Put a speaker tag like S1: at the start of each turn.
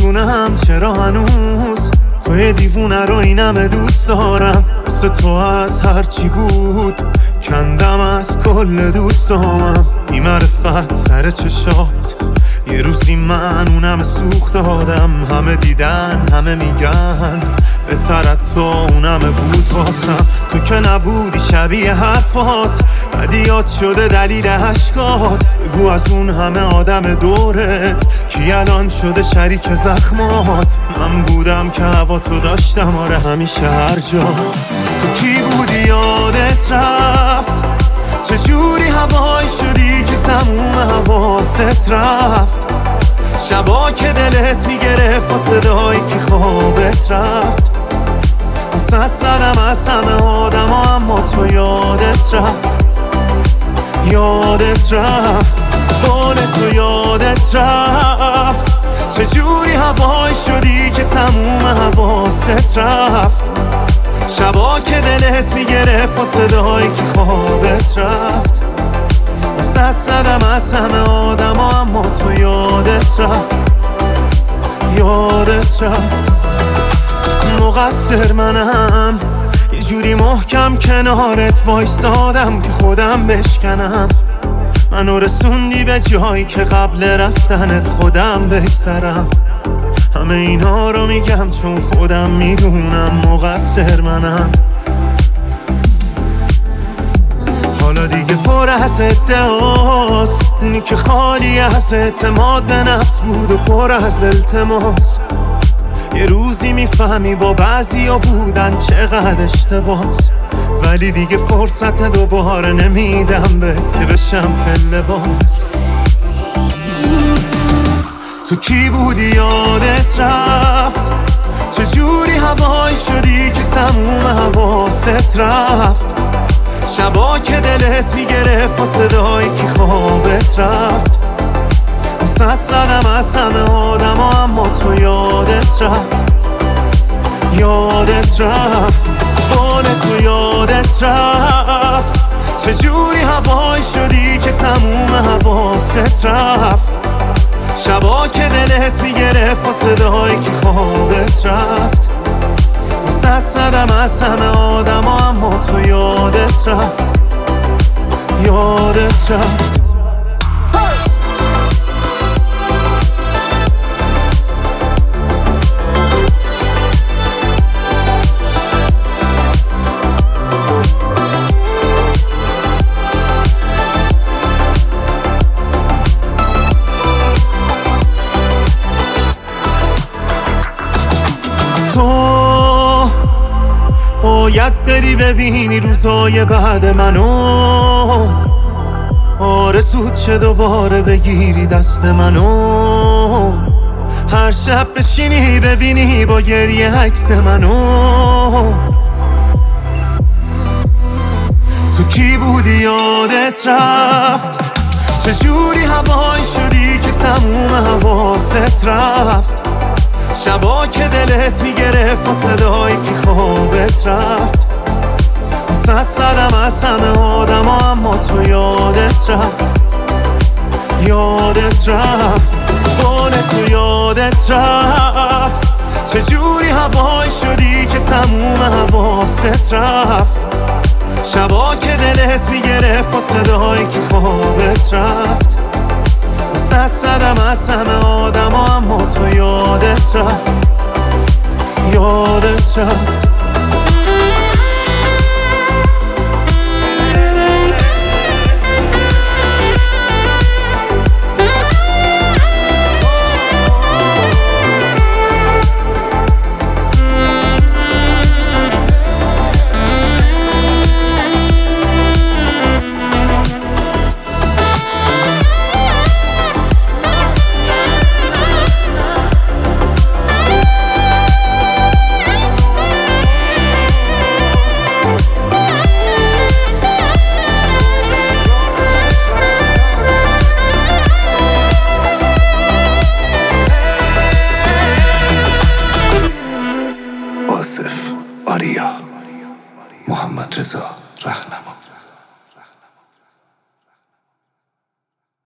S1: نمیدونم چرا هنوز توی دیوونه رو اینم دوست دارم. واسه تو از هرچی بود کندم از کل دوستامم. بی معرفت سر چشات یه روزی من اونم سوخت دادم. همه دیدن همه میگن بهتر تو اونم بود واسم. تو که نبودی شبیه حرفات بدیات شده دلیل عشقات. بگو از اون همه آدم دورت کی الان شده شریک زخمات. من بودم که هوا تو داشتم آره همیشه هر جا. تو کی بودی یادت رفت چجوری هوای شدی که تموم حواست رفت. شبا که دلت میگرفت و صدایی که خوابت رفت. واسه زدم از همه آدم ها اما تو یادت رفت. یادت رفت قول تو یادت رفت. چجوری هوای شدی که تموم حواست رفت. شبا که دلت میگرفت و صدایی که خوابت رفت. واسه زدم از همه آدم ها اما تو یادت رفت. یادت رفت. مقصر منم یه جوری محکم کنارت وایسادم که خودم بشکنم. منو رسوندی به جایی که قبل رفتنت خودم بگذرم. همه اینا رو میگم چون خودم میدونم مقصر منم. حالا دیگه پر از ادعاست اونی که خالی از اعتماد به نفس بود و پر از التماس. یه روزی میفهمی با بعضیا بودن چقدر اشتباس. ولی دیگه فرصت دوباره نمیدم بهت که بشم پله باز. تو کی بودی یادت رفت چجوری هوای شدی که تموم حواست رفت. شبا که دلت میگرفت و صدایی که خوابت رفت. واسه زدم از همه آدم ها اما تو یادت رفت. یادت رفت قول تو یادت رفت. چجوری هوای شدی که تموم حواست رفت. شبا که دلت میگرفت و صدایی که خوابت رفت. واسه زدم از همه آدم ها اما تو یادت رفت. یادت رفت. تو باید بری ببینی روزای بعد منو. آرزوت چه دوباره بگیری دست منو. هر شب بشینی ببینی با گریه عکس منو. تو کی بودی یادت رفت چجوری هوای شدی که تموم حواست رفت. شبا که دلت میگرفت و صدایی که خوابت رفت. واسه زدم از همه آدم ها اما تو یادت رفت. یادت رفت قول تو یادت رفت. چجوری هوای شدی که تموم حواست رفت. شبا که دلت میگرفت و صدایی که خوابت رفت. واسه زدم از همه آدم ها اما تو یادت رفت. یادت رفت.